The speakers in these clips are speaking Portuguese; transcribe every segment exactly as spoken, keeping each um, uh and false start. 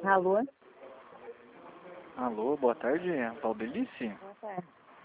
Alô? Alô, boa tarde, é Valdelice? Boa tarde.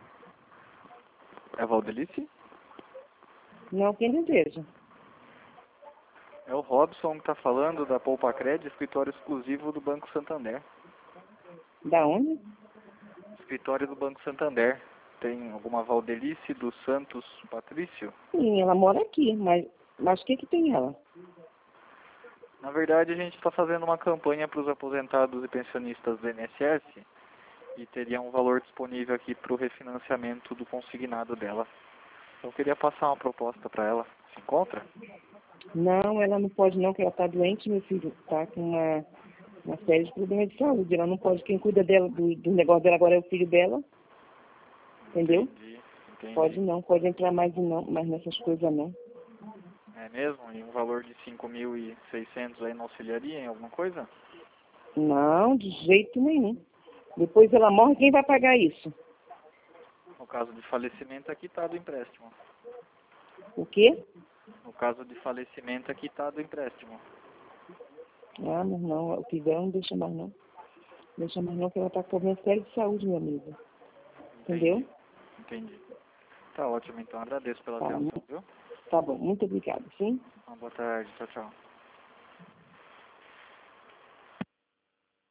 É Valdelice? Não, quem deseja? É o Robson que está falando da Poupa Cred, escritório exclusivo do Banco Santander. Da onde? Escritório do Banco Santander. Tem alguma Valdelice dos Santos Patrício? Sim, ela mora aqui, mas mas o que que tem ela? Na verdade, a gente está fazendo uma campanha para os aposentados e pensionistas do I N S S e teria um valor disponível aqui para o refinanciamento do consignado dela. Eu queria passar uma proposta para ela. Se encontra? Não, ela não pode não, porque ela está doente, meu filho. Está com uma, uma série de problemas de saúde. Ela não pode, quem cuida dela, do, do negócio dela agora é o filho dela. Entendeu? Entendi, entendi. Pode não, pode entrar mais não, mais nessas coisas não. É mesmo? E um valor de cinco mil e seiscentos aí não auxiliaria em alguma coisa? Não, de jeito nenhum. Depois ela morre, quem vai pagar isso? No caso de falecimento, é quitado o empréstimo. O quê? No caso de falecimento, é quitado o empréstimo. Ah, mas não, o filho dela não deixa mais não. Deixa mais não, que ela está com problema sério de saúde, meu amigo. Entendeu? Entendi, entendi. Tá ótimo, então. Agradeço pela Tá, atenção, viu? tá bom, muito obrigada, sim? Uma boa tarde. Tchau, tchau.